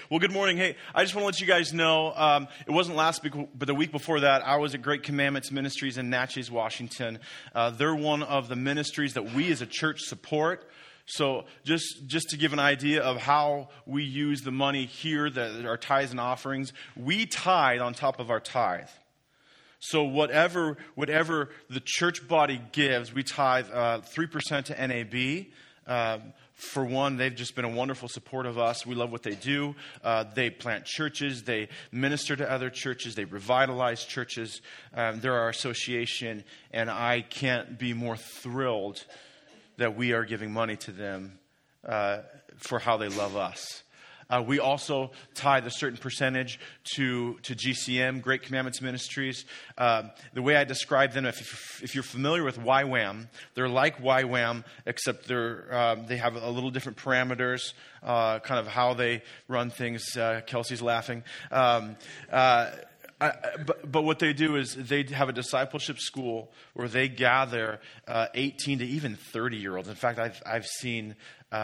Well, good morning. Hey, I just want to let you guys know, it wasn't last week, but the week before that, I was at Great Commandments Ministries in Natchez, Washington. They're one of the ministries that we as a church support. So just to give an idea of how we use the money here, our tithes and offerings, we tithe on top of our tithe. So whatever the church body gives, we tithe 3% to NAB. For one, they've just been a wonderful support of us. We love what they do. They plant churches. They minister to other churches. They revitalize churches. They're our association, and I can't be more thrilled that we are giving money to them for how they love us. We also tithe a certain percentage to GCM, Great Commandments Ministries. The way I describe them, if you're familiar with YWAM, they're like YWAM, except they have a little different parameters, kind of how they run things. Kelsey's laughing. But what they do is they have a discipleship school where they gather 18 to even 30-year-olds. In fact, I've seen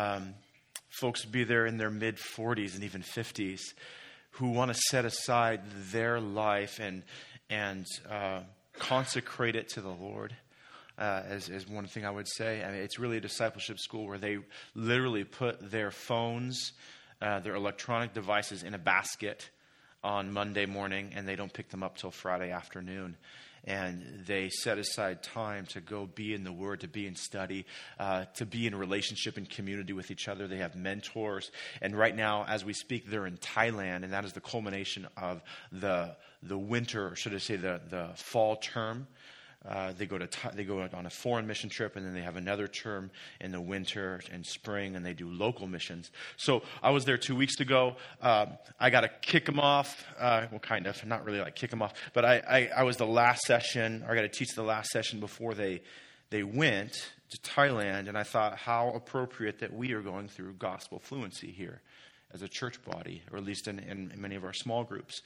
folks be there in their mid-40s and even 50s who want to set aside their life and consecrate it to the Lord. As one thing I would say, I mean, it's really a discipleship school where they literally put their phones, their electronic devices in a basket on Monday morning, and they don't pick them up till Friday afternoon. And they set aside time to go be in the Word, to be in study, to be in relationship and community with each other. They have mentors. And right now, as we speak, they're in Thailand, and that is the culmination of the winter, or should I say the fall term. They go on a foreign mission trip, and then they have another term in the winter and spring, and they do local missions. So I was there 2 weeks ago. I got to kick them off. Well, kind of, not really like kick them off, but I was the last session, or I got to teach the last session before they went to Thailand, and I thought how appropriate that we are going through gospel fluency here as a church body, or at least in many of our small groups.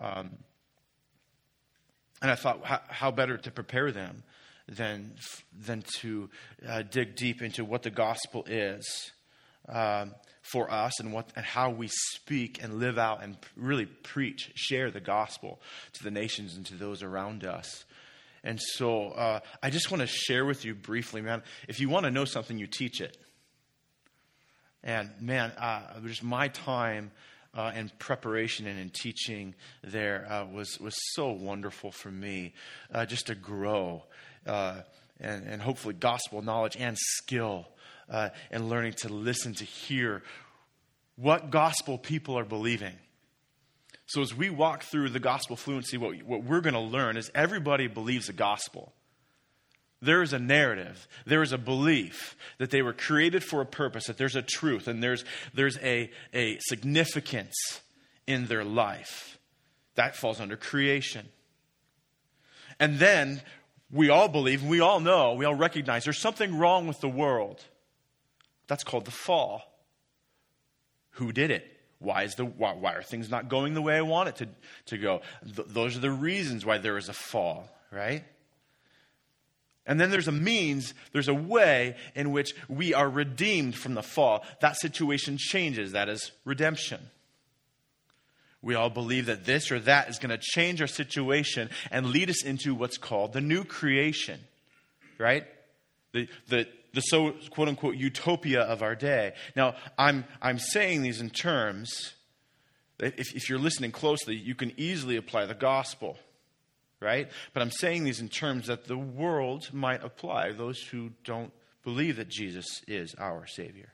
And I thought, how better to prepare them than to dig deep into what the gospel is for us, and how we speak and live out and really preach, share the gospel to the nations and to those around us. And so I just want to share with you briefly, man. If you want to know something, you teach it. And man, just my time and preparation and in teaching there was so wonderful for me, just to grow and hopefully gospel knowledge and skill, and learning to listen, to hear what gospel people are believing. So as we walk through the gospel fluency, what we're going to learn is everybody believes the gospel. There is a narrative, there is a belief that they were created for a purpose, that there's a truth, and there's a significance in their life. That falls under creation. And then we all believe, we all know, we all recognize there's something wrong with the world. That's called the fall. Who did it? Why are things not going the way I want it to go? Those are the reasons why there is a fall, right? And then there's a way in which we are redeemed from the fall. That situation changes. That is redemption. We all believe that this or that is going to change our situation and lead us into what's called the new creation, right? The so quote unquote utopia of our day. Now, I'm saying these in terms that if you're listening closely, you can easily apply the gospel. Right? But I'm saying these in terms that the world might apply, those who don't believe that Jesus is our Savior.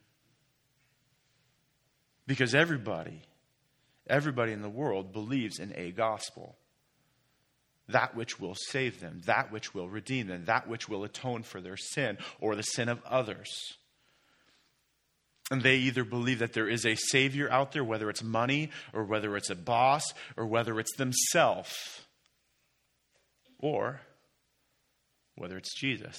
Because everybody in the world believes in a gospel. That which will save them, that which will redeem them, that which will atone for their sin or the sin of others. And they either believe that there is a Savior out there, whether it's money or whether it's a boss or whether it's themselves, or whether it's Jesus.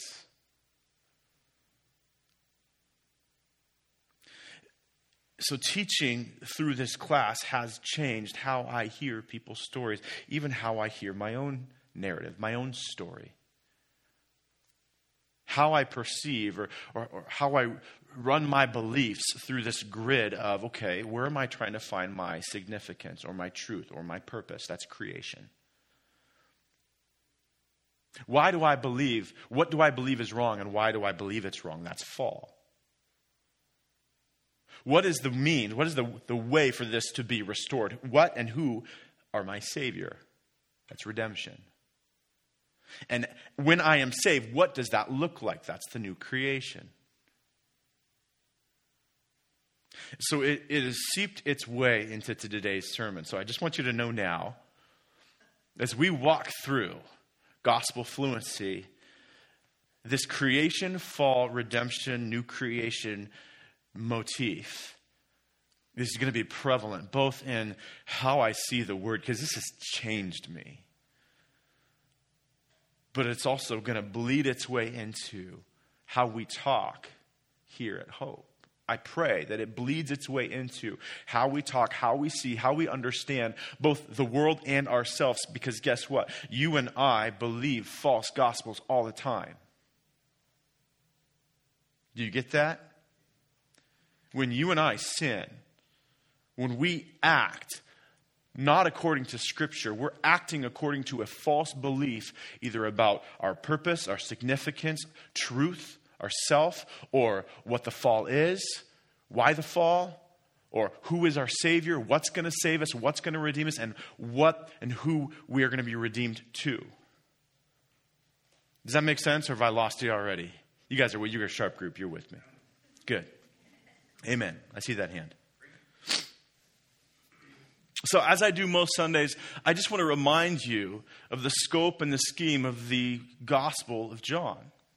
So teaching through this class has changed how I hear people's stories, even how I hear my own narrative, my own story. How I perceive or how I run my beliefs through this grid of, okay, where am I trying to find my significance or my truth or my purpose? That's creation. Why do I believe? What do I believe is wrong, and why do I believe it's wrong? That's fall. What is the means? What is the way for this to be restored? What and who are my Savior? That's redemption. And when I am saved, what does that look like? That's the new creation. So it has seeped its way into today's sermon. So I just want you to know now, as we walk through gospel fluency, this creation, fall, redemption, new creation motif is going to be prevalent both in how I see the word, because this has changed me, but it's also going to bleed its way into how we talk here at Hope. I pray that it bleeds its way into how we talk, how we see, how we understand both the world and ourselves. Because guess what? You and I believe false gospels all the time. Do you get that? When you and I sin, when we act not according to Scripture, we're acting according to a false belief, either about our purpose, our significance, truth, ourself, or what the fall is, why the fall, or who is our Savior, what's going to save us, what's going to redeem us, and what and who we are going to be redeemed to. Does that make sense, or have I lost you already? You guys are, you're a sharp group. You're with me. Good. Amen. I see that hand. So as I do most Sundays, I just want to remind you of the scope and the scheme of the Gospel of John.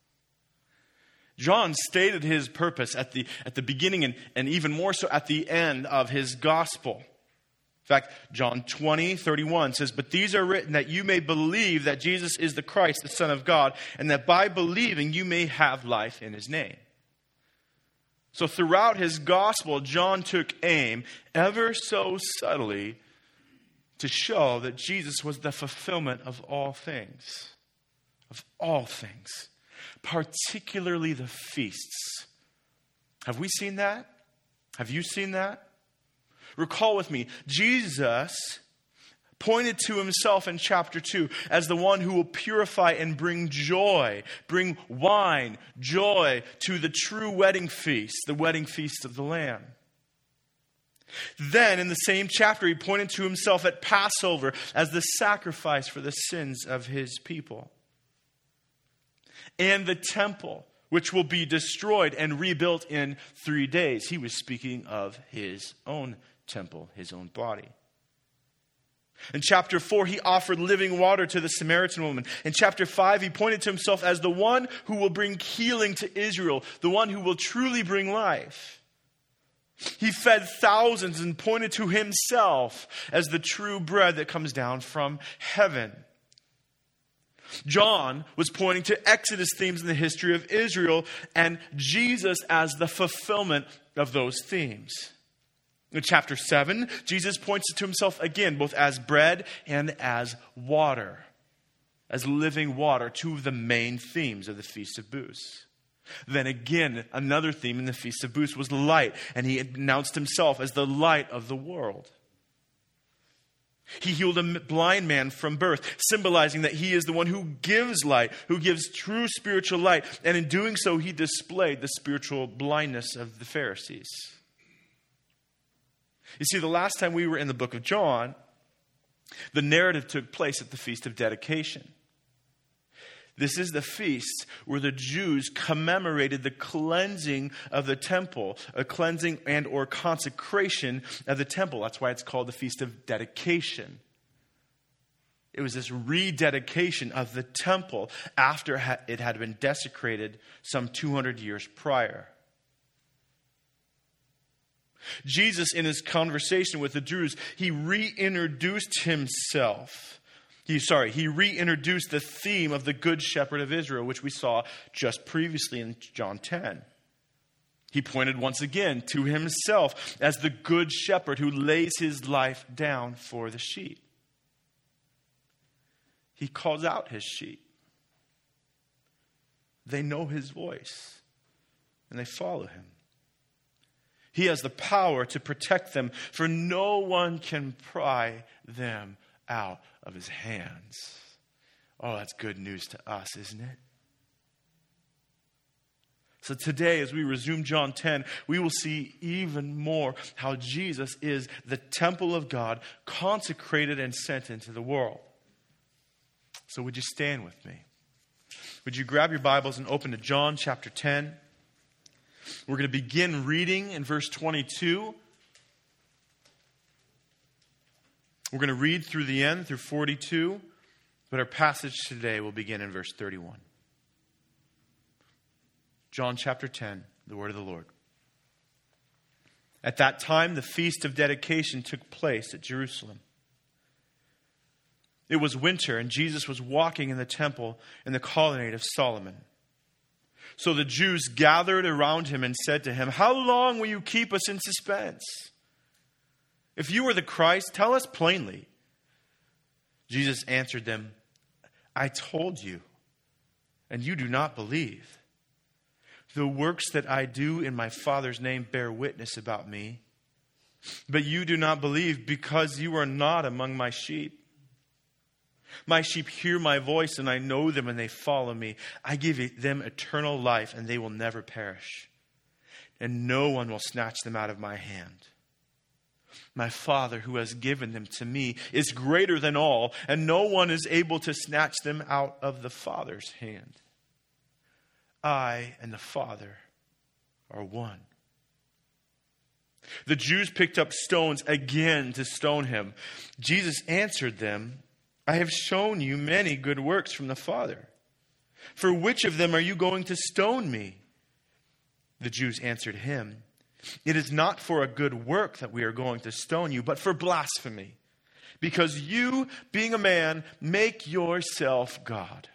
John stated his purpose at the beginning and even more so at the end of his gospel. In fact, John 20:31 says, "But these are written that you may believe that Jesus is the Christ, the Son of God, and that by believing you may have life in his name." So throughout his gospel, John took aim ever so subtly to show that Jesus was the fulfillment of all things. Of all things. Particularly the feasts. Have we seen that? Have you seen that? Recall with me, Jesus pointed to himself in chapter 2 as the one who will purify and bring joy, bring wine, joy to the true wedding feast, the wedding feast of the Lamb. Then in the same chapter, he pointed to himself at Passover as the sacrifice for the sins of his people. And the temple, which will be destroyed and rebuilt in 3 days. He was speaking of his own temple, his own body. In chapter 4, he offered living water to the Samaritan woman. In chapter 5, he pointed to himself as the one who will bring healing to Israel, the one who will truly bring life. He fed thousands and pointed to himself as the true bread that comes down from heaven. John was pointing to Exodus themes in the history of Israel and Jesus as the fulfillment of those themes. In chapter 7, Jesus points to himself again, both as bread and as water, as living water, two of the main themes of the Feast of Booths. Then again, another theme in the Feast of Booths was light, and he announced himself as the light of the world. He healed a blind man from birth, symbolizing that he is the one who gives light, who gives true spiritual light. And in doing so, he displayed the spiritual blindness of the Pharisees. You see, the last time we were in the book of John, the narrative took place at the Feast of Dedication. This is the feast where the Jews commemorated the cleansing of the temple, a cleansing and or consecration of the temple. That's why it's called the Feast of Dedication. It was this rededication of the temple after it had been desecrated some 200 years prior. Jesus, in his conversation with the Jews, he reintroduced himself. He reintroduced the theme of the Good Shepherd of Israel, which we saw just previously in John 10. He pointed once again to himself as the Good Shepherd who lays his life down for the sheep. He calls out his sheep. They know his voice, and they follow him. He has the power to protect them, for no one can pry them out of his hands. Oh, that's good news to us, isn't it? So today, as we resume John 10, we will see even more how Jesus is the temple of God, consecrated and sent into the world. So would you stand with me? Would you grab your Bibles and open to John chapter 10? We're going to begin reading in verse 22. We're going to read through the end, through 42, but our passage today will begin in verse 31. John chapter 10, the word of the Lord. At that time, the feast of dedication took place at Jerusalem. It was winter, and Jesus was walking in the temple in the colonnade of Solomon. So the Jews gathered around him and said to him, "How long will you keep us in suspense? If you are the Christ, tell us plainly." Jesus answered them, "I told you, and you do not believe. The works that I do in my Father's name bear witness about me. But you do not believe because you are not among my sheep. My sheep hear my voice, and I know them, and they follow me. I give them eternal life, and they will never perish. And no one will snatch them out of my hand. My Father, who has given them to me, is greater than all, and no one is able to snatch them out of the Father's hand. I and the Father are one." The Jews picked up stones again to stone him. Jesus answered them, "I have shown you many good works from the Father. For which of them are you going to stone me?" The Jews answered him, "It is not for a good work that we are going to stone you, but for blasphemy, because you, being a man, make yourself God."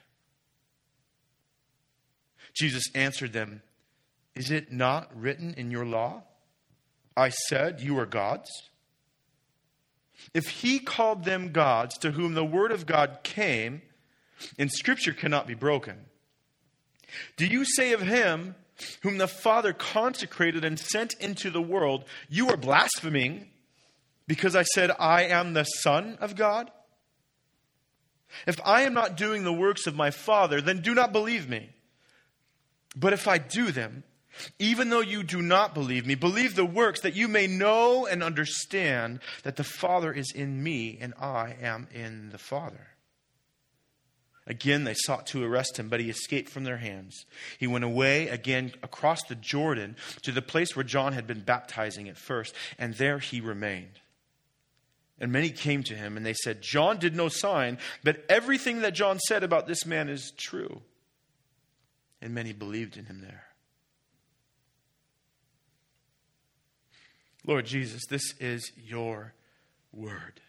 Jesus answered them, "Is it not written in your law, 'I said you are gods'? If he called them gods to whom the word of God came, and Scripture cannot be broken. Do you say of him whom the Father consecrated and sent into the world, 'You are blaspheming, because I said I am the Son of God'? If I am not doing the works of my Father, then do not believe me. But if I do them, even though you do not believe me, believe the works, that you may know and understand that the Father is in me and I am in the Father." Again, they sought to arrest him, but he escaped from their hands. He went away again across the Jordan to the place where John had been baptizing at first, and there he remained. And many came to him, and they said, "John did no sign, but everything that John said about this man is true." And many believed in him there. Lord Jesus, this is your word.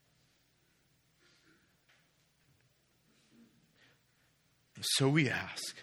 So we ask,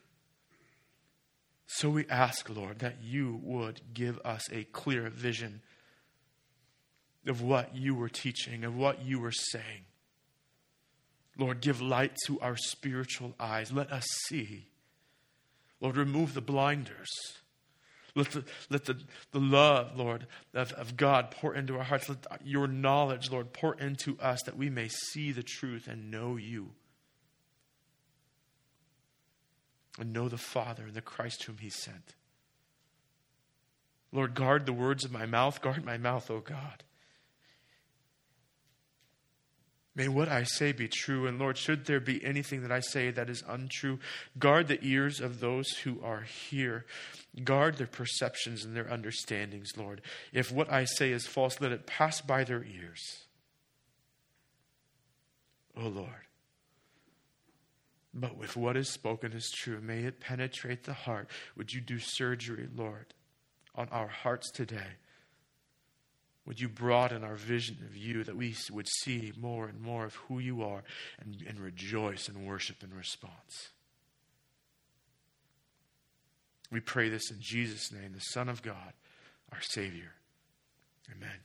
Lord, that you would give us a clear vision of what you were teaching, of what you were saying. Lord, give light to our spiritual eyes. Let us see. Lord, remove the blinders. Let the love, Lord, of God pour into our hearts. Let your knowledge, Lord, pour into us that we may see the truth and know you. And know the Father and the Christ whom he sent. Lord, guard the words of my mouth. Guard my mouth, O God. May what I say be true. And Lord, should there be anything that I say that is untrue, guard the ears of those who are here. Guard their perceptions and their understandings, Lord. If what I say is false, let it pass by their ears. O Lord. But if what is spoken is true, may it penetrate the heart. Would you do surgery, Lord, on our hearts today? Would you broaden our vision of you, that we would see more and more of who you are and rejoice and worship in response? We pray this in Jesus' name, the Son of God, our Savior. Amen.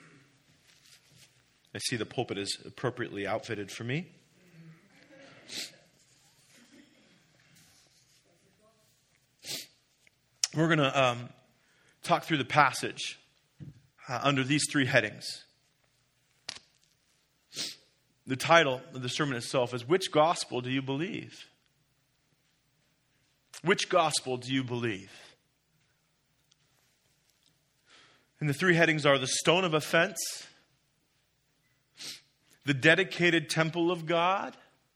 I see the pulpit is appropriately outfitted for me. We're going to talk through the passage under these three headings. The title of the sermon itself is, Which Gospel Do You Believe? Which gospel do you believe? And the three headings are the stone of offense, the dedicated temple of God,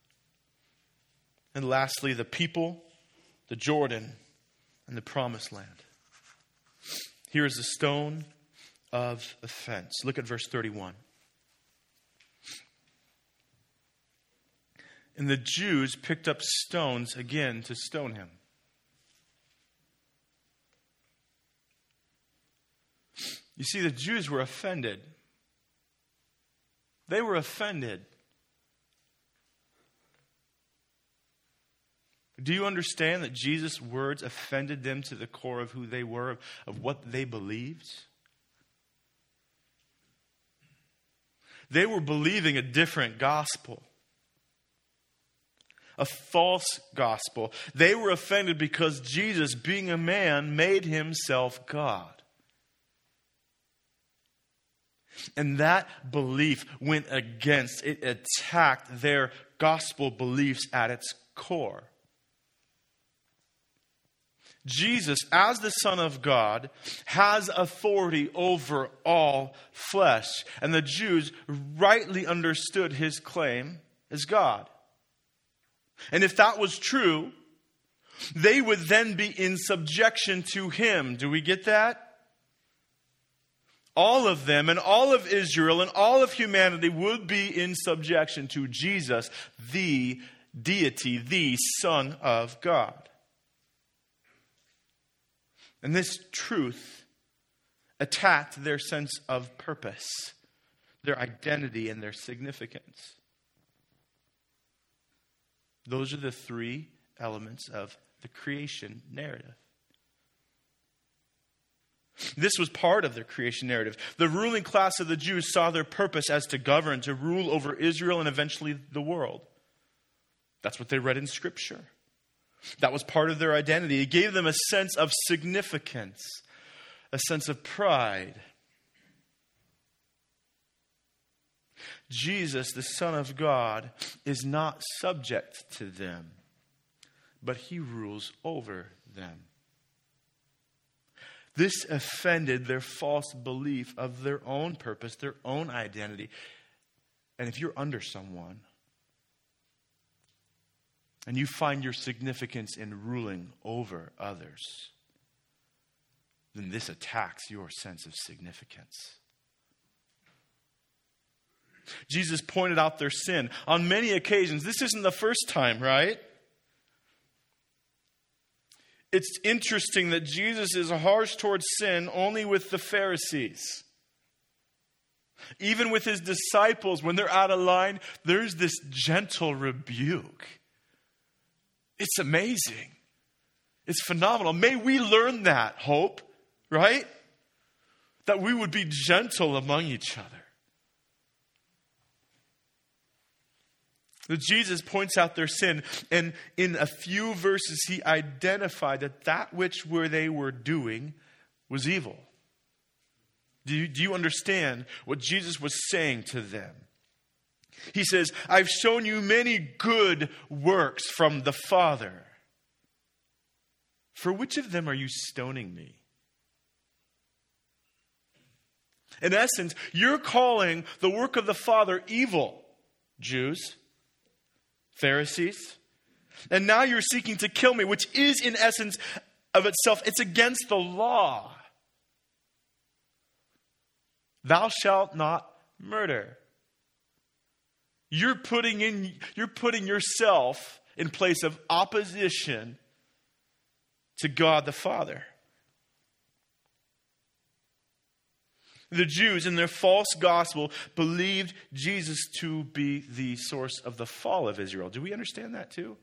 and lastly, the people, the Jordan, and the promised land. Here is the stone of offense. Look at verse 31. And the Jews picked up stones again to stone him. You see, the Jews were offended. They were offended. Do you understand that Jesus' words offended them to the core of who they were, of what they believed? They were believing a different gospel. A false gospel. They were offended because Jesus, being a man, made himself God. And that belief went against, it attacked their gospel beliefs at its core. Jesus, as the Son of God, has authority over all flesh. And the Jews rightly understood his claim as God. And if that was true, they would then be in subjection to him. Do we get that? All of them and all of Israel and all of humanity would be in subjection to Jesus, the deity, the Son of God. And this truth attacked their sense of purpose, their identity, and their significance. Those are the three elements of the creation narrative. This was part of their creation narrative. The ruling class of the Jews saw their purpose as to govern, to rule over Israel and eventually the world. That's what they read in Scripture. That was part of their identity. It gave them a sense of significance, a sense of pride. Jesus, the Son of God, is not subject to them, but he rules over them. This offended their false belief of their own purpose, their own identity. And if you're under someone, and you find your significance in ruling over others, then this attacks your sense of significance. Jesus pointed out their sin on many occasions. This isn't the first time, right? It's interesting that Jesus is harsh towards sin only with the Pharisees. Even with his disciples, when they're out of line, there's this gentle rebuke. It's amazing. It's phenomenal. May we learn that, Hope, right? That we would be gentle among each other. That Jesus points out their sin, and in a few verses he identified that which they were doing was evil. Do you understand what Jesus was saying to them? He says, I've shown you many good works from the Father. For which of them are you stoning me? In essence, you're calling the work of the Father evil, Jews, Pharisees. And now you're seeking to kill me, which is in essence of itself, it's against the law. Thou shalt not murder. You're putting yourself in place of opposition to God the Father. The Jews, in their false gospel, believed Jesus to be the source of the fall of Israel. Do we understand that too?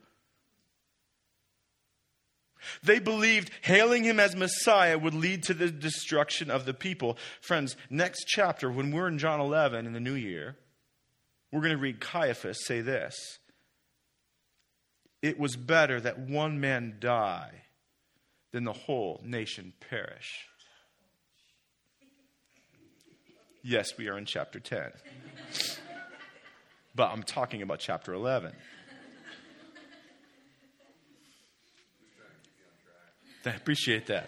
They believed hailing him as Messiah would lead to the destruction of the people. Friends, next chapter, when we're in John 11 in the new year, we're going to read Caiaphas say this. It was better that one man die then the whole nation perish. Yes, we are in chapter 10. But I'm talking about chapter 11. I appreciate that.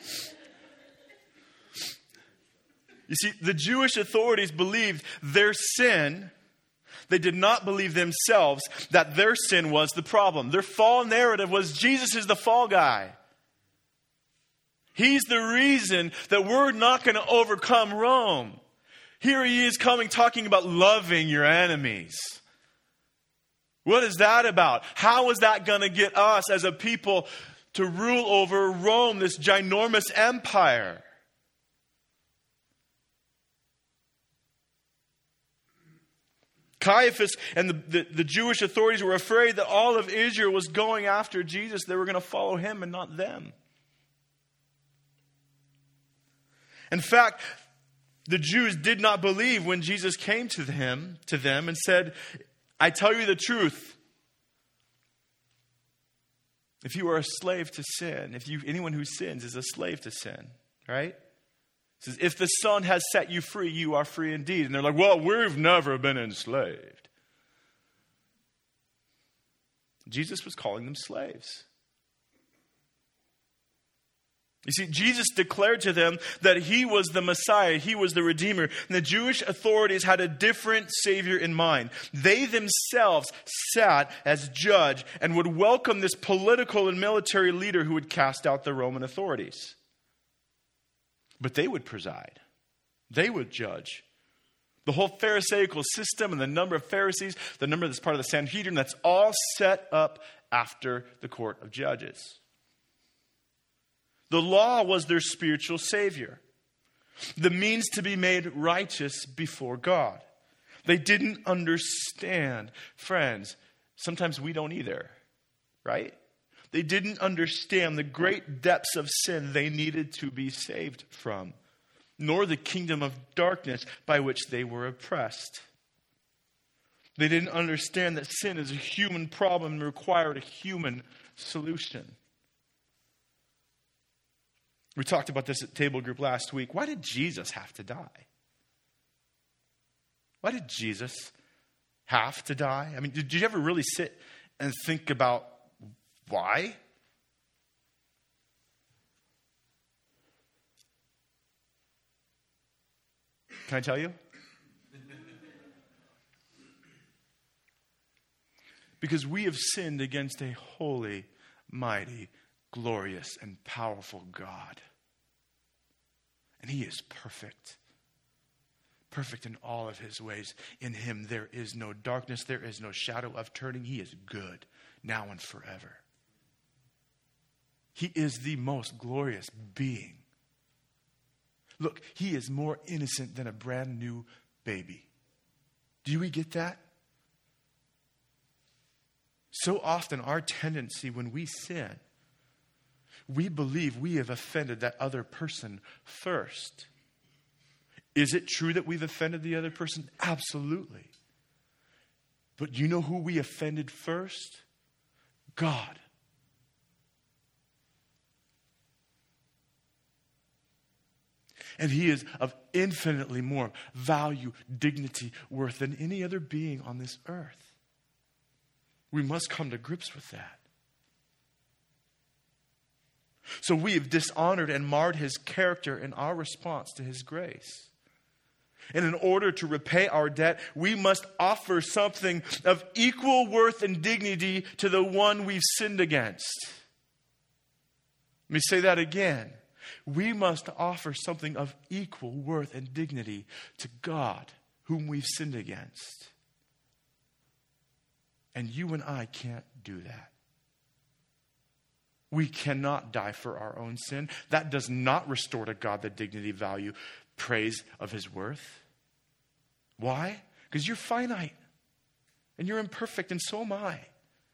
You see, the Jewish authorities believed their sin. They did not believe themselves that their sin was the problem. Their fall narrative was Jesus is the fall guy. He's the reason that we're not going to overcome Rome. Here he is coming talking about loving your enemies. What is that about? How is that going to get us as a people to rule over Rome, this ginormous empire? Caiaphas and the Jewish authorities were afraid that all of Israel was going after Jesus. They were going to follow him and not them. In fact, the Jews did not believe when Jesus came to them and said, I tell you the truth. If you are a slave to sin, anyone who sins is a slave to sin, right? It says, if the Son has set you free, you are free indeed. And they're like, well, we've never been enslaved. Jesus was calling them slaves. You see, Jesus declared to them that he was the Messiah, he was the Redeemer. And the Jewish authorities had a different Savior in mind. They themselves sat as judge and would welcome this political and military leader who would cast out the Roman authorities. But they would preside. They would judge. The whole Pharisaical system and the number of Pharisees, the number that's part of the Sanhedrin, that's all set up after the court of judges. The law was their spiritual savior, the means to be made righteous before God. They didn't understand. Friends, sometimes we don't either, right? They didn't understand the great depths of sin they needed to be saved from, nor the kingdom of darkness by which they were oppressed. They didn't understand that sin is a human problem and required a human solution. We talked about this at table group last week. Why did Jesus have to die? Why did Jesus have to die? I mean, did you ever really sit and think about why? Can I tell you? Because we have sinned against a holy, mighty, glorious, and powerful God. And he is perfect. Perfect in all of his ways. In him there is no darkness. There is no shadow of turning. He is good now and forever. He is the most glorious being. Look, he is more innocent than a brand new baby. Do we get that? So often our tendency when we sin, we believe we have offended that other person first. Is it true that we've offended the other person? Absolutely. But you know who we offended first? God. And he is of infinitely more value, dignity, worth than any other being on this earth. We must come to grips with that. So we have dishonored and marred his character in our response to his grace. And in order to repay our debt, we must offer something of equal worth and dignity to the one we've sinned against. Let me say that again. We must offer something of equal worth and dignity to God, whom we've sinned against. And you and I can't do that. We cannot die for our own sin. That does not restore to God the dignity, value, praise of his worth. Why? Because you're finite and you're imperfect, and so am I.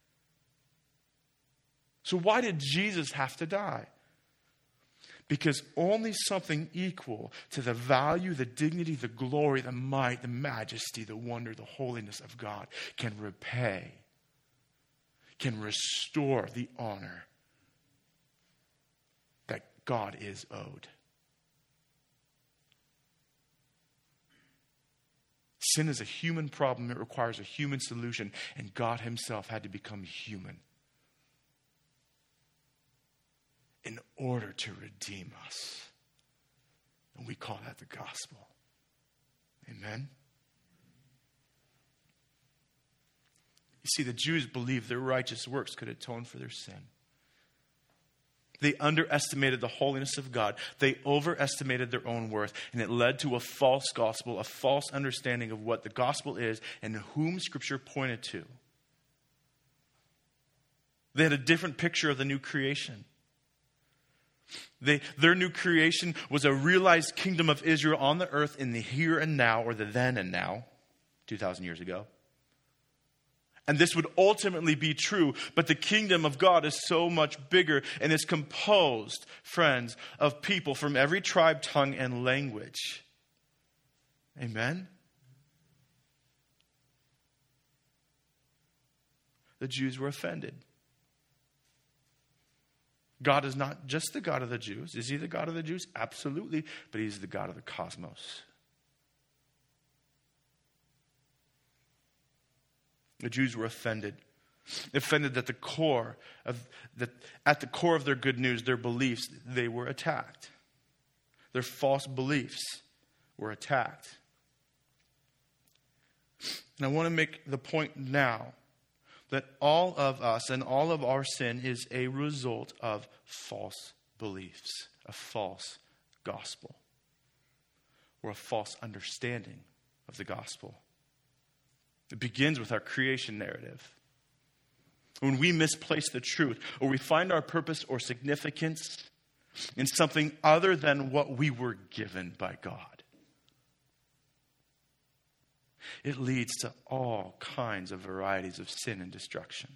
So why did Jesus have to die? Because only something equal to the value, the dignity, the glory, the might, the majesty, the wonder, the holiness of God can repay, can restore the honor God is owed. Sin is a human problem. It requires a human solution. And God himself had to become human in order to redeem us. And we call that the gospel. Amen? You see, the Jews believed their righteous works could atone for their sin. They underestimated the holiness of God. They overestimated their own worth. And it led to a false gospel, a false understanding of what the gospel is and whom Scripture pointed to. They had a different picture of the new creation. Their new creation was a realized kingdom of Israel on the earth in the here and now, or the then and now, 2,000 years ago. And this would ultimately be true, but the kingdom of God is so much bigger and is composed, friends, of people from every tribe, tongue, and language. Amen? The Jews were offended. God is not just the God of the Jews. Is he the God of the Jews? Absolutely. But he's the God of the cosmos. The Jews were offended. Offended at the core of their good news, their beliefs, they were attacked. Their false beliefs were attacked. And I want to make the point now that all of us and all of our sin is a result of false beliefs, a false gospel, or a false understanding of the gospel. It begins with our creation narrative. When we misplace the truth, or we find our purpose or significance in something other than what we were given by God, it leads to all kinds of varieties of sin and destruction.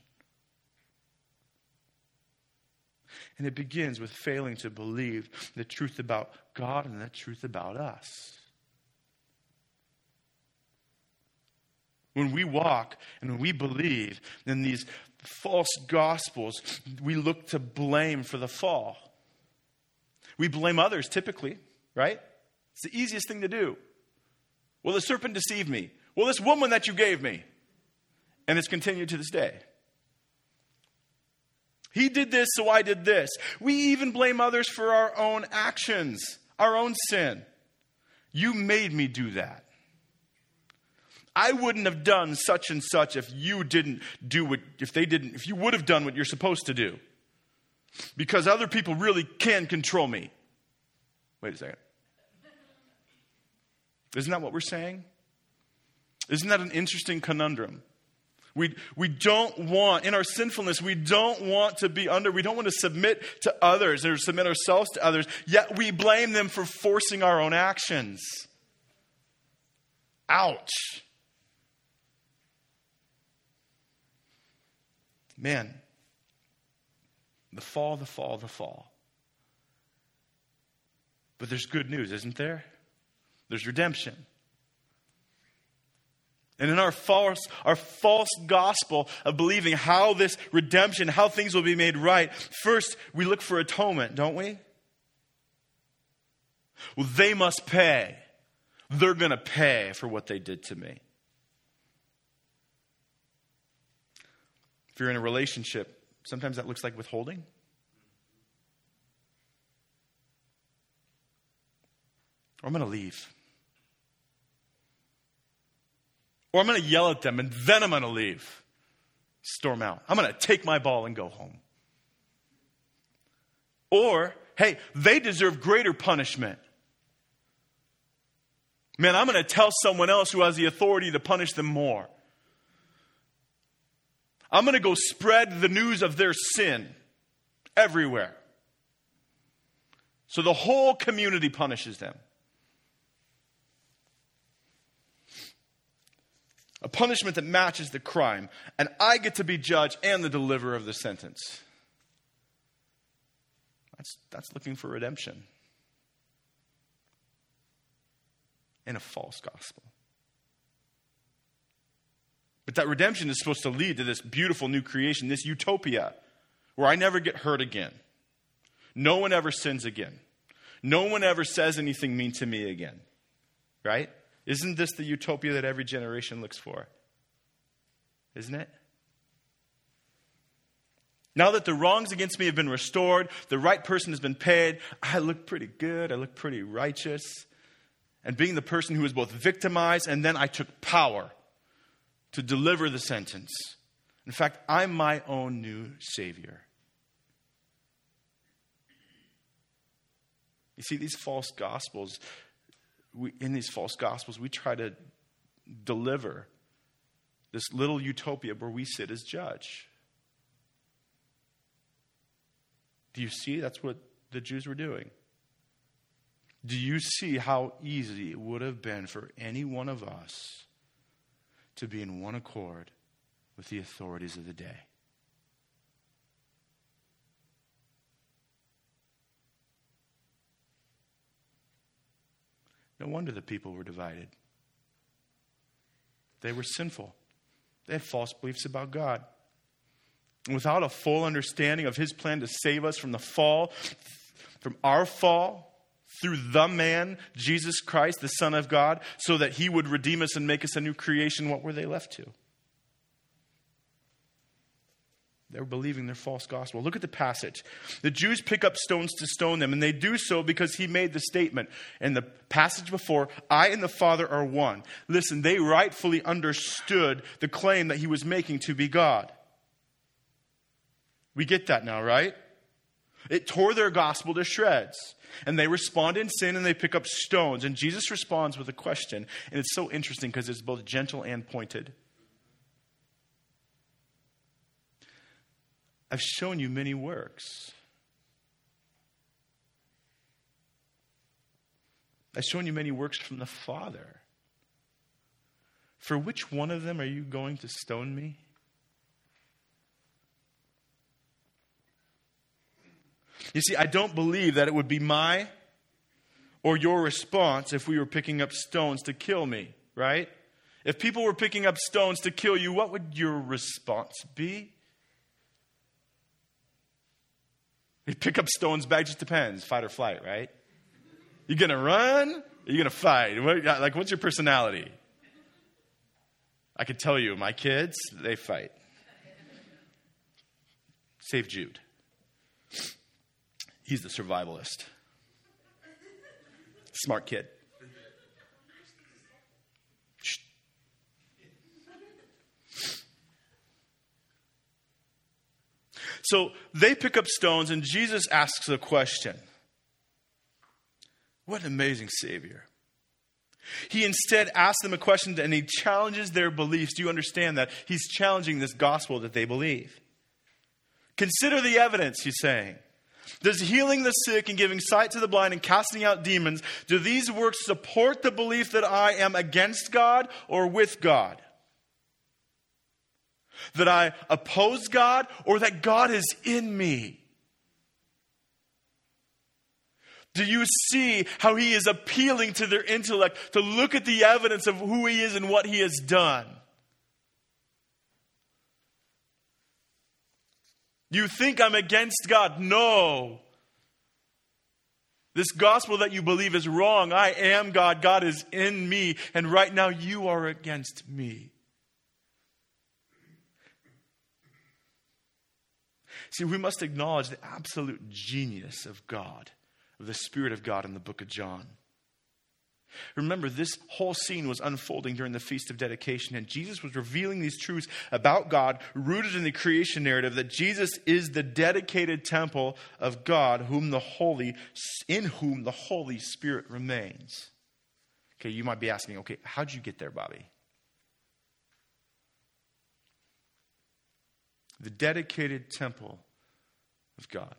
And it begins with failing to believe the truth about God and the truth about us. When we walk and when we believe in these false gospels, we look to blame for the fall. We blame others typically, right? It's the easiest thing to do. Well, the serpent deceived me. Well, this woman that you gave me. And it's continued to this day. He did this, so I did this. We even blame others for our own actions, our own sin. You made me do that. I wouldn't have done such and such if you didn't do if you would have done what you're supposed to do. Because other people really can control me. Wait a second. Isn't that what we're saying? Isn't that an interesting conundrum? We don't want, in our sinfulness, we don't want to be under, we don't want to submit to others or submit ourselves to others, yet we blame them for forcing our own actions. Ouch. Man, the fall. But there's good news, isn't there? There's redemption. And in our false gospel of believing how this redemption, how things will be made right, first we look for atonement, don't we? Well, they must pay. They're going to pay for what they did to me. If you're in a relationship, sometimes that looks like withholding. Or I'm going to leave. Or I'm going to yell at them and then I'm going to leave. Storm out. I'm going to take my ball and go home. Or, hey, they deserve greater punishment. Man, I'm going to tell someone else who has the authority to punish them more. I'm going to go spread the news of their sin everywhere. So the whole community punishes them. A punishment that matches the crime. And I get to be judge and the deliverer of the sentence. That's looking for redemption. In a false gospel. But that redemption is supposed to lead to this beautiful new creation, this utopia, where I never get hurt again. No one ever sins again. No one ever says anything mean to me again. Right? Isn't this the utopia that every generation looks for? Isn't it? Now that the wrongs against me have been restored, the right person has been paid, I look pretty good, I look pretty righteous. And being the person who was both victimized and then I took power to deliver the sentence. In fact, I'm my own new Savior. You see, these false gospels, in these false gospels, we try to deliver this little utopia where we sit as judge. Do you see? That's what the Jews were doing. Do you see how easy it would have been for any one of us to be in one accord with the authorities of the day? No wonder the people were divided. They were sinful. They had false beliefs about God. And without a full understanding of his plan to save us from the fall, from our fall, through the man, Jesus Christ, the Son of God, so that he would redeem us and make us a new creation, what were they left to? They were believing their false gospel. Look at the passage. The Jews pick up stones to stone them, and they do so because he made the statement. In the passage before, I and the Father are one. Listen, they rightfully understood the claim that he was making to be God. We get that now, right? It tore their gospel to shreds. And they respond in sin and they pick up stones. And Jesus responds with a question. And it's so interesting because it's both gentle and pointed. I've shown you many works. I've shown you many works from the Father. For which one of them are you going to stone me? You see, I don't believe that it would be my or your response if we were picking up stones to kill me, right? If people were picking up stones to kill you, what would your response be? You pick up stones back, just depends. Fight or flight, right? You going to run? Or you going to fight? What's your personality? I could tell you, my kids, they fight. Save Jude. He's the survivalist. Smart kid. Shh. So they pick up stones and Jesus asks a question. What an amazing Savior. He instead asks them a question and he challenges their beliefs. Do you understand that? He's challenging this gospel that they believe. Consider the evidence, he's saying. Does healing the sick and giving sight to the blind and casting out demons, do these works support the belief that I am against God or with God? That I oppose God or that God is in me? Do you see how he is appealing to their intellect to look at the evidence of who he is and what he has done? You think I'm against God? No. This gospel that you believe is wrong. I am God. God is in me. And right now you are against me. See, we must acknowledge the absolute genius of God, of the Spirit of God in the book of John. Remember, this whole scene was unfolding during the Feast of Dedication, and Jesus was revealing these truths about God, rooted in the creation narrative, that Jesus is the dedicated temple of God, in whom the Holy Spirit remains. Okay, you might be asking, okay, how'd you get there, Bobby? The dedicated temple of God.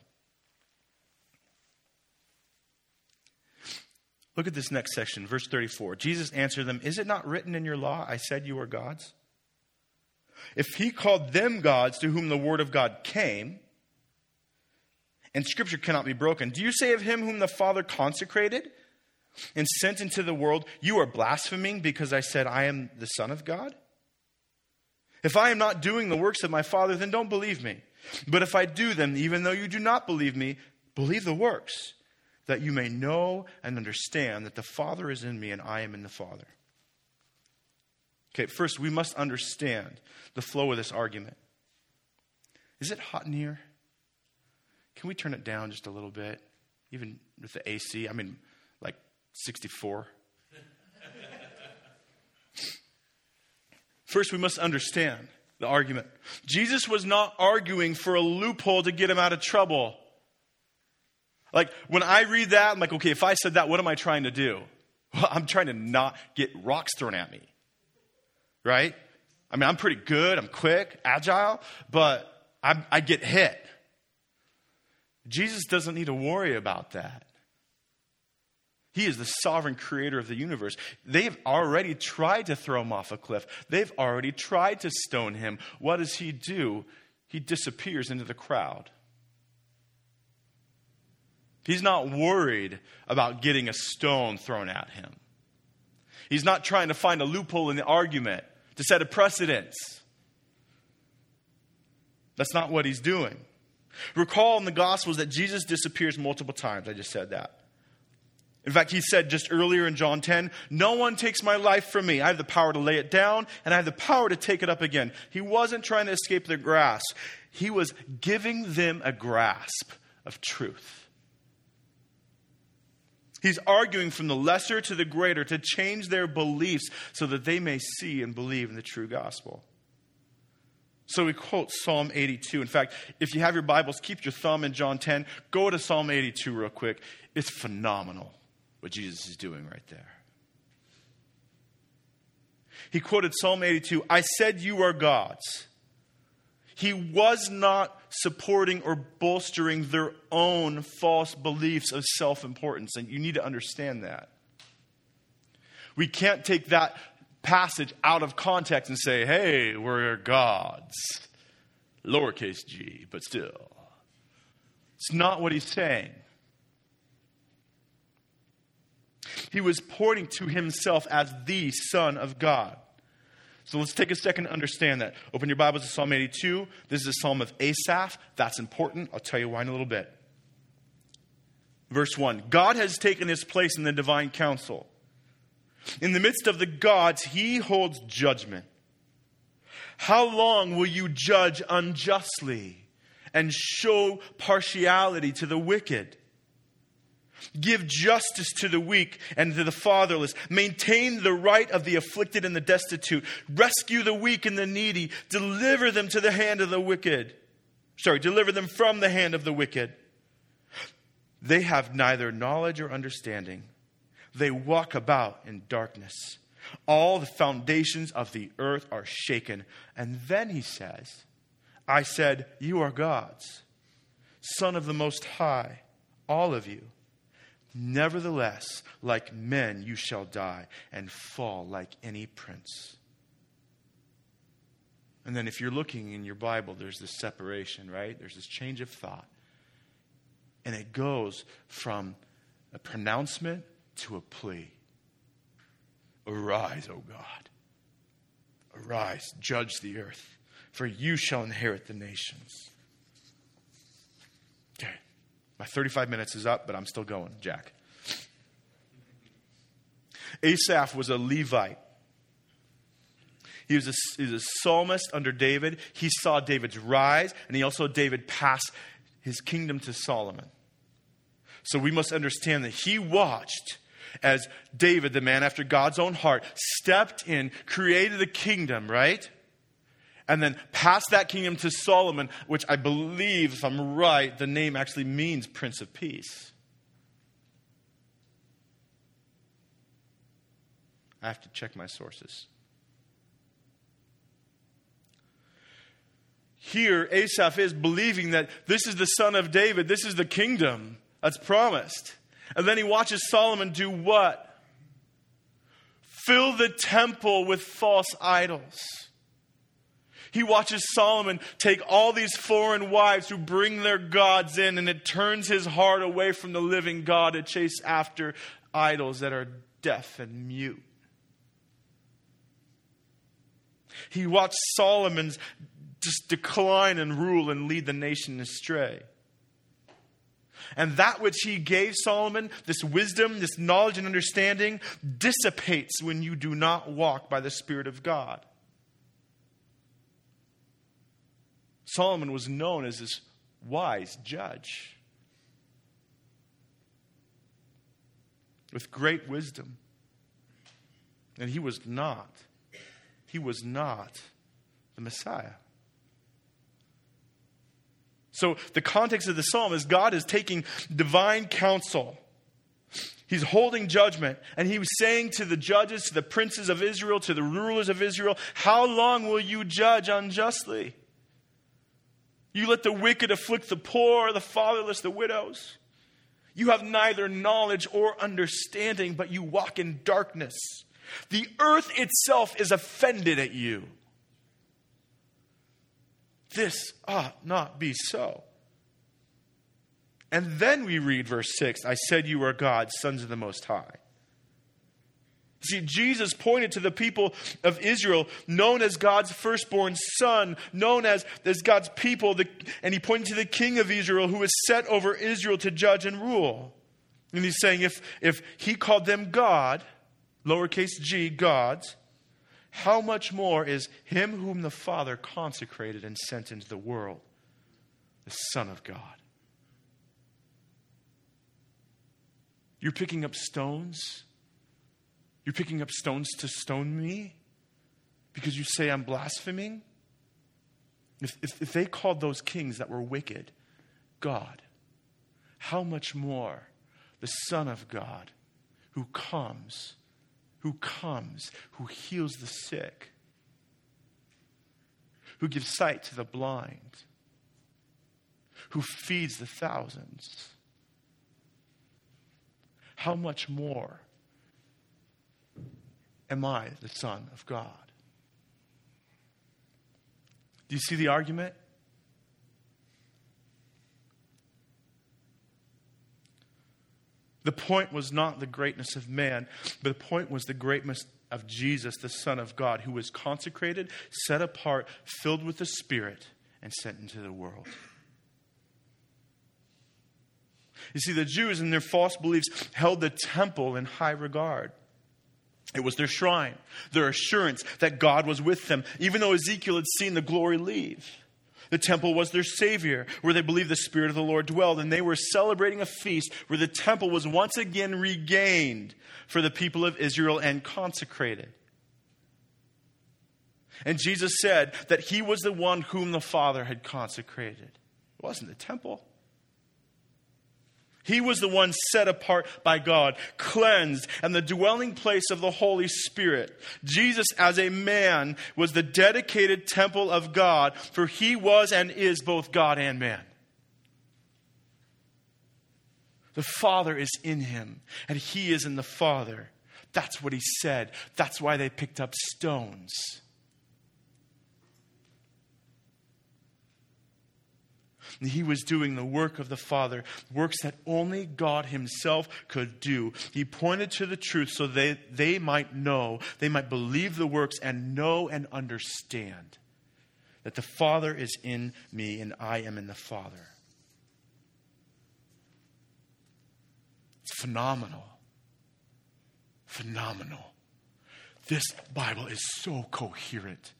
Look at this next section, verse 34. Jesus answered them, is it not written in your law, I said you are gods? If he called them gods to whom the word of God came, and scripture cannot be broken, do you say of him whom the Father consecrated and sent into the world, you are blaspheming because I said I am the Son of God? If I am not doing the works of my Father, then don't believe me. But if I do them, even though you do not believe me, Believe the works, that you may know and understand that the Father is in me and I am in the Father. Okay, first we must understand the flow of this argument. Is it hot in here? Can we turn it down just a little bit? Even with the AC, like 64. First, we must understand the argument. Jesus was not arguing for a loophole to get him out of trouble. Like, when I read that, I'm like, okay, if I said that, what am I trying to do? Well, I'm trying to not get rocks thrown at me. Right? I'm pretty good, I'm quick, agile, but I get hit. Jesus doesn't need to worry about that. He is the sovereign creator of the universe. They've already tried to throw him off a cliff. They've already tried to stone him. What does he do? He disappears into the crowd. He's not worried about getting a stone thrown at him. He's not trying to find a loophole in the argument to set a precedence. That's not what he's doing. Recall in the Gospels that Jesus disappears multiple times. I just said that. In fact, he said just earlier in John 10, no one takes my life from me. I have the power to lay it down, and I have the power to take it up again. He wasn't trying to escape their grasp. He was giving them a grasp of truth. He's arguing from the lesser to the greater to change their beliefs so that they may see and believe in the true gospel. So we quote Psalm 82. In fact, if you have your Bibles, keep your thumb in John 10. Go to Psalm 82 real quick. It's phenomenal what Jesus is doing right there. He quoted Psalm 82, I said you are God's. He was not supporting or bolstering their own false beliefs of self-importance. And you need to understand that. We can't take that passage out of context and say, hey, we're God's. Lowercase g, but still. It's not what he's saying. He was pointing to himself as the Son of God. So let's take a second to understand that. Open your Bibles to Psalm 82. This is a psalm of Asaph. That's important. I'll tell you why in a little bit. Verse 1. God has taken his place in the divine council. In the midst of the gods, he holds judgment. How long will you judge unjustly and show partiality to the wicked? Give justice to the weak and to the fatherless. Maintain the right of the afflicted and the destitute. Rescue the weak and the needy. Deliver them to the hand of the wicked. Deliver them from the hand of the wicked. They have neither knowledge or understanding. They walk about in darkness. All the foundations of the earth are shaken. And then he says, I said, you are God's, Son of the Most High, all of you. Nevertheless, like men you shall die and fall like any prince. And then if you're looking in your Bible, there's this separation, right? There's this change of thought. And it goes from a pronouncement to a plea. Arise, O God. Arise, judge the earth, for you shall inherit the nations. Okay. My 35 minutes is up, but I'm still going, Jack. Asaph was a Levite. He was a psalmist under David. He saw David's rise, and he also David pass his kingdom to Solomon. So we must understand that he watched as David, the man after God's own heart, stepped in, created a kingdom, right? And then passed that kingdom to Solomon, which I believe, if I'm right, the name actually means Prince of Peace. I have to check my sources. Here, Asaph is believing that this is the son of David. This is the kingdom that's promised. And then he watches Solomon do what? Fill the temple with false idols. He watches Solomon take all these foreign wives who bring their gods in, and it turns his heart away from the living God to chase after idols that are deaf and mute. He watched Solomon's just decline and rule and lead the nation astray. And that which he gave Solomon, this wisdom, this knowledge and understanding, dissipates when you do not walk by the Spirit of God. Solomon was known as this wise judge with great wisdom. And he was not the Messiah. So the context of the psalm is God is taking divine counsel. He's holding judgment. And he was saying to the judges, to the princes of Israel, to the rulers of Israel, how long will you judge unjustly? You let the wicked afflict the poor, the fatherless, the widows. You have neither knowledge or understanding, but you walk in darkness. The earth itself is offended at you. This ought not be so. And then we read verse 6, I said you are God, sons of the Most High. See, Jesus pointed to the people of Israel, known as God's firstborn son, known as God's people, and he pointed to the king of Israel who was set over Israel to judge and rule. And he's saying if he called them God, lowercase g, gods, how much more is him whom the Father consecrated and sent into the world, the Son of God? You're picking up stones? You're picking up stones to stone me because you say I'm blaspheming? If they called those kings that were wicked God, how much more the Son of God who comes, who heals the sick, who gives sight to the blind, who feeds the thousands. How much more am I the Son of God? Do you see the argument? The point was not the greatness of man, but the point was the greatness of Jesus, the Son of God, who was consecrated, set apart, filled with the Spirit, and sent into the world. You see, the Jews in their false beliefs held the temple in high regard. It was their shrine, their assurance that God was with them, even though Ezekiel had seen the glory leave. The temple was their Savior, where they believed the Spirit of the Lord dwelled, and they were celebrating a feast where the temple was once again regained for the people of Israel and consecrated. And Jesus said that he was the one whom the Father had consecrated. It wasn't the temple. He was the one set apart by God, cleansed, and the dwelling place of the Holy Spirit. Jesus, as a man, was the dedicated temple of God, for he was and is both God and man. The Father is in him, and he is in the Father. That's what he said. That's why they picked up stones. And he was doing the work of the Father, works that only God himself could do. He pointed to the truth so they might know, they might believe the works and know and understand that the Father is in me and I am in the Father. It's phenomenal. Phenomenal. This Bible is so coherent.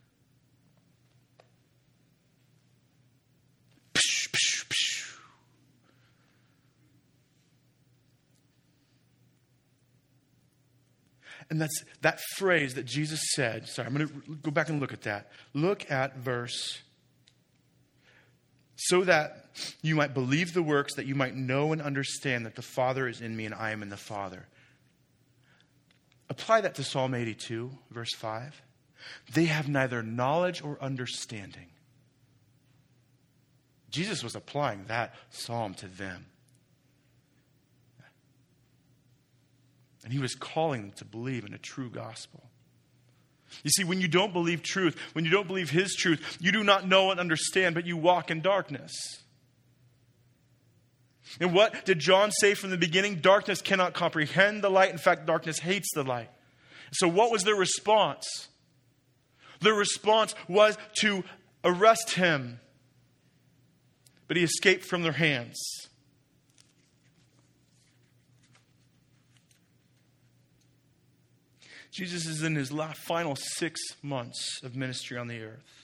And that's that phrase that Jesus said. Sorry, I'm going to go back and look at that. Look at verse. So that you might believe the works, that you might know and understand that the Father is in me and I am in the Father. Apply that to Psalm 82, verse 5. They have neither knowledge or understanding. Jesus was applying that psalm to them. And he was calling them to believe in a true gospel. You see, when you don't believe truth, when you don't believe his truth, you do not know and understand, but you walk in darkness. And what did John say from the beginning? Darkness cannot comprehend the light. In fact, darkness hates the light. So what was their response? Their response was to arrest him. But he escaped from their hands. Jesus is in his final 6 months of ministry on the earth.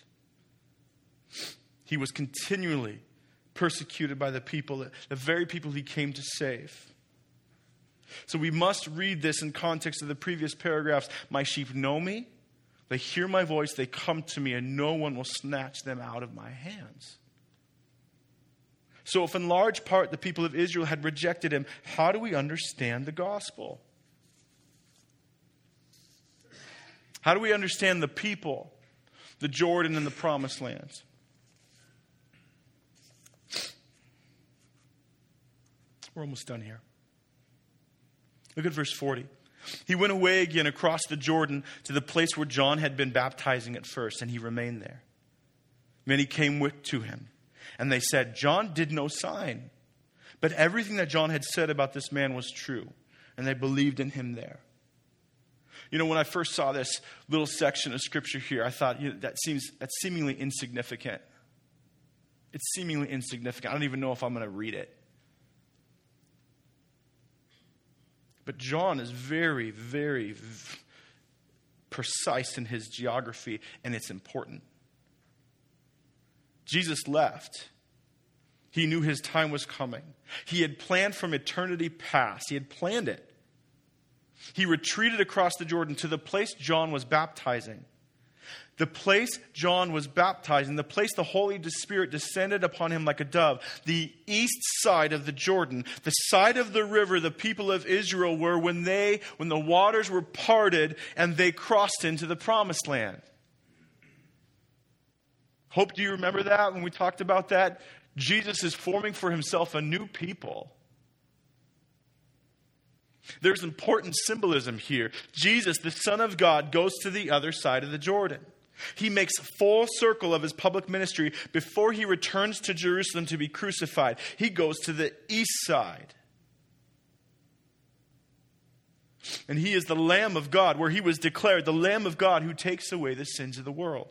He was continually persecuted by the people, the very people he came to save. So we must read this in context of the previous paragraphs. My sheep know me, they hear my voice, they come to me, and no one will snatch them out of my hands. So if in large part the people of Israel had rejected him, how do we understand the gospel? How do we understand the people, the Jordan and the promised lands? We're almost done here. Look at verse 40. He went away again across the Jordan to the place where John had been baptizing at first, and he remained there. Many came to him, and they said, John did no sign, but everything that John had said about this man was true, and they believed in him there. You know, when I first saw this little section of scripture here, I thought, that's seemingly insignificant. It's seemingly insignificant. I don't even know if I'm going to read it. But John is very, very precise in his geography, and it's important. Jesus left. He knew his time was coming. He had planned from eternity past. He had planned it. He retreated across the Jordan to the place John was baptizing. The place John was baptizing, the place the Holy Spirit descended upon him like a dove, the east side of the Jordan, the side of the river the people of Israel were when the waters were parted and they crossed into the promised land. Hope, do you remember that when we talked about that? Jesus is forming for himself a new people. There's important symbolism here. Jesus, the Son of God, goes to the other side of the Jordan. He makes full circle of his public ministry before he returns to Jerusalem to be crucified. He goes to the east side. And he is the Lamb of God, where he was declared the Lamb of God who takes away the sins of the world.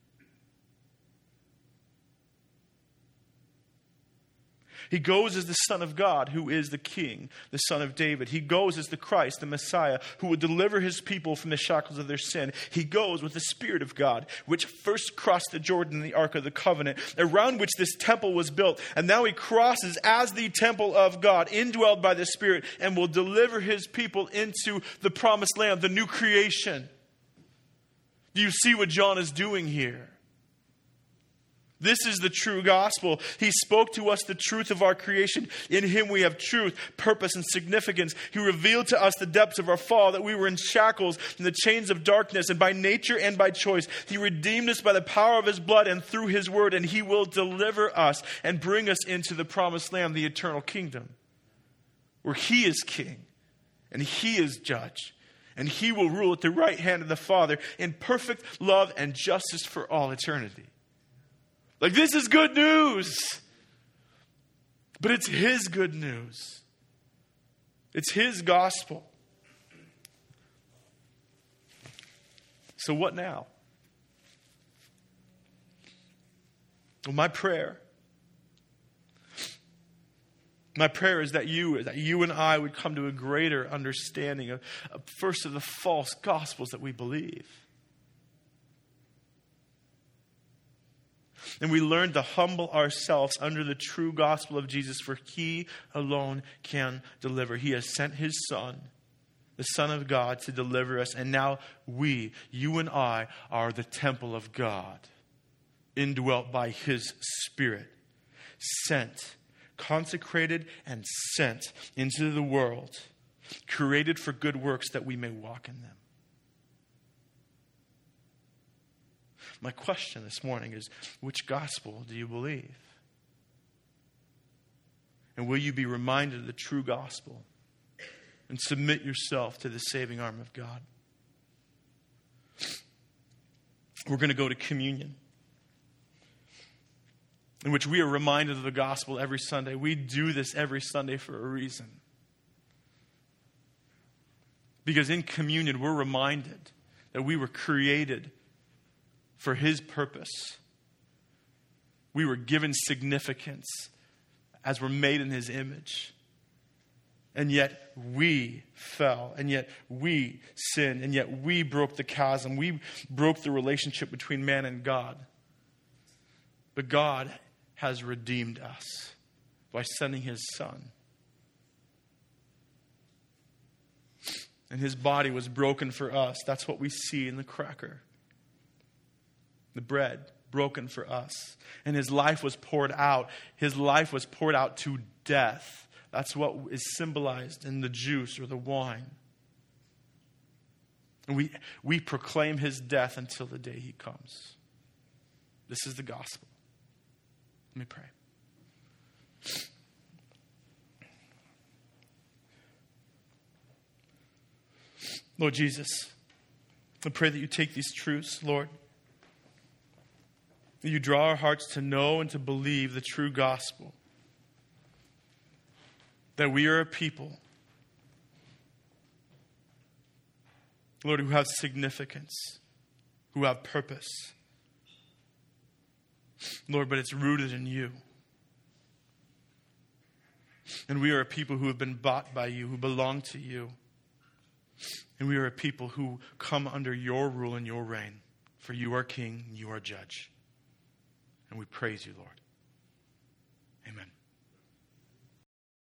He goes as the Son of God, who is the King, the Son of David. He goes as the Christ, the Messiah, who will deliver his people from the shackles of their sin. He goes with the Spirit of God, which first crossed the Jordan in the Ark of the Covenant, around which this temple was built. And now he crosses as the temple of God, indwelled by the Spirit, and will deliver his people into the promised land, the new creation. Do you see what John is doing here? This is the true gospel. He spoke to us the truth of our creation. In him we have truth, purpose, and significance. He revealed to us the depths of our fall, that we were in shackles in the chains of darkness, and by nature and by choice. He redeemed us by the power of his blood and through his word, and he will deliver us and bring us into the promised land, the eternal kingdom, where he is king and he is judge, and he will rule at the right hand of the Father in perfect love and justice for all eternity. Like, this is good news. But it's his good news. It's his gospel. So what now? Well, my prayer is that you and I would come to a greater understanding of first of the false gospels that we believe. And we learn to humble ourselves under the true gospel of Jesus, for he alone can deliver. He has sent his Son, the Son of God, to deliver us. And now you and I, are the temple of God, indwelt by his Spirit, sent, consecrated and sent into the world, created for good works that we may walk in them. My question this morning is, which gospel do you believe? And will you be reminded of the true gospel and submit yourself to the saving arm of God? We're going to go to communion, in which we are reminded of the gospel every Sunday. We do this every Sunday for a reason. Because in communion, we're reminded that we were created for his purpose. We were given significance as we're made in his image. And yet we fell, and yet we sinned, and yet we broke the chasm. We broke the relationship between man and God. But God has redeemed us by sending his Son. And his body was broken for us. That's what we see in the cracker. The bread broken for us. And his life was poured out. His life was poured out to death. That's what is symbolized in the juice or the wine. And we proclaim his death until the day he comes. This is the gospel. Let me pray. Lord Jesus, I pray that you take these truths, Lord. That you draw our hearts to know and to believe the true gospel. That we are a people, Lord, who have significance, who have purpose. Lord, but it's rooted in you. And we are a people who have been bought by you, who belong to you. And we are a people who come under your rule and your reign. For you are king, and you are judge. And we praise you, Lord. Amen.